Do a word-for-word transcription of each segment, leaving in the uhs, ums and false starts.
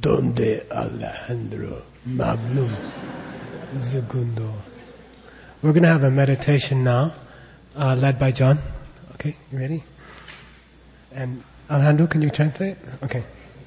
Donde Alejandro Magno Segundo. We're going to have a meditation now, uh, led by John. Okay, you ready? And Alejandro, can you translate? Okay.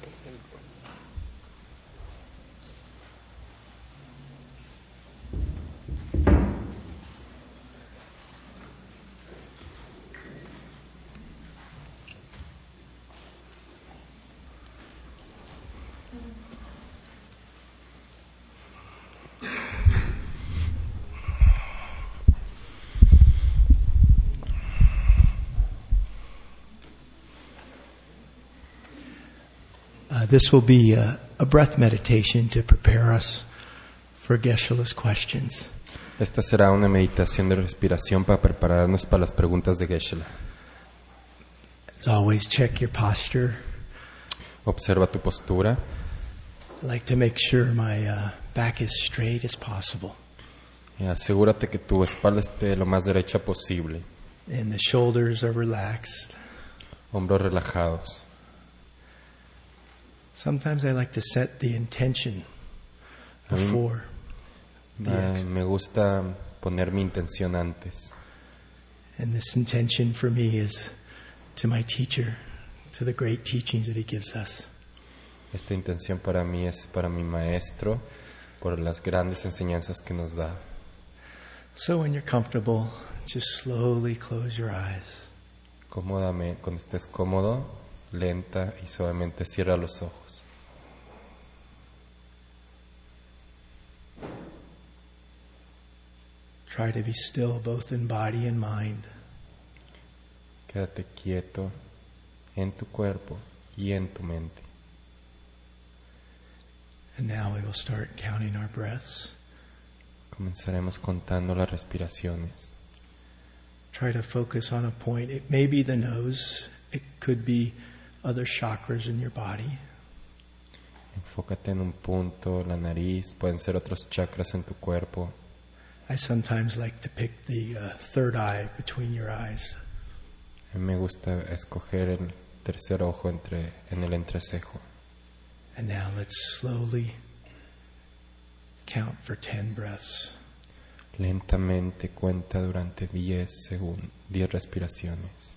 Uh, this will be a, a breath meditation to prepare us for Geshe-la's questions. Esta será una meditación de respiración para prepararnos para las preguntas de Geshe-la. As always, check your posture. Observa tu postura. I like to make sure my uh, back is straight as possible. Y asegúrate que tu espalda esté lo más derecha posible. And the shoulders are relaxed. Hombros relajados. Sometimes I like to set the intention before the Uh, action. me gusta poner mi intención antes. And this intention for me is to my teacher, to the great teachings that he gives us. Esta intención para mí es para mi maestro, por las grandes enseñanzas que nos da. So when you're comfortable, just slowly close your eyes. Cómodamente, cuando estés cómodo, lenta y suavemente cierra los ojos. Try to be still both in body and mind. Quédate quieto en tu cuerpo y en tu mente. And now we will start counting our breaths. Comenzaremos contando las respiraciones. Try to focus on a point. It may be the nose. It could be other chakras in your body. Enfócate en un punto, la nariz, pueden ser otros chakras en tu cuerpo. I sometimes like to pick the uh, third eye between your eyes. A mí me gusta escoger el tercer ojo entre, en el entrecejo. And now let's slowly count for ten breaths. Lentamente cuenta durante diez segundos, diez respiraciones.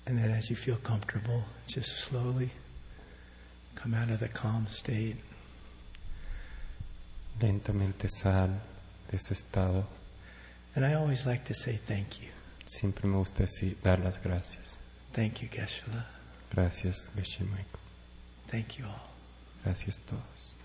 And then as you feel comfortable, just slowly come out of the calm state. Lentamente sal de ese estado. And I always like to say thank you. Siempre me gusta decir, dar las gracias. Thank you, Geshe-la. Gracias, Geshe Michael. Thank you all. Gracias a todos.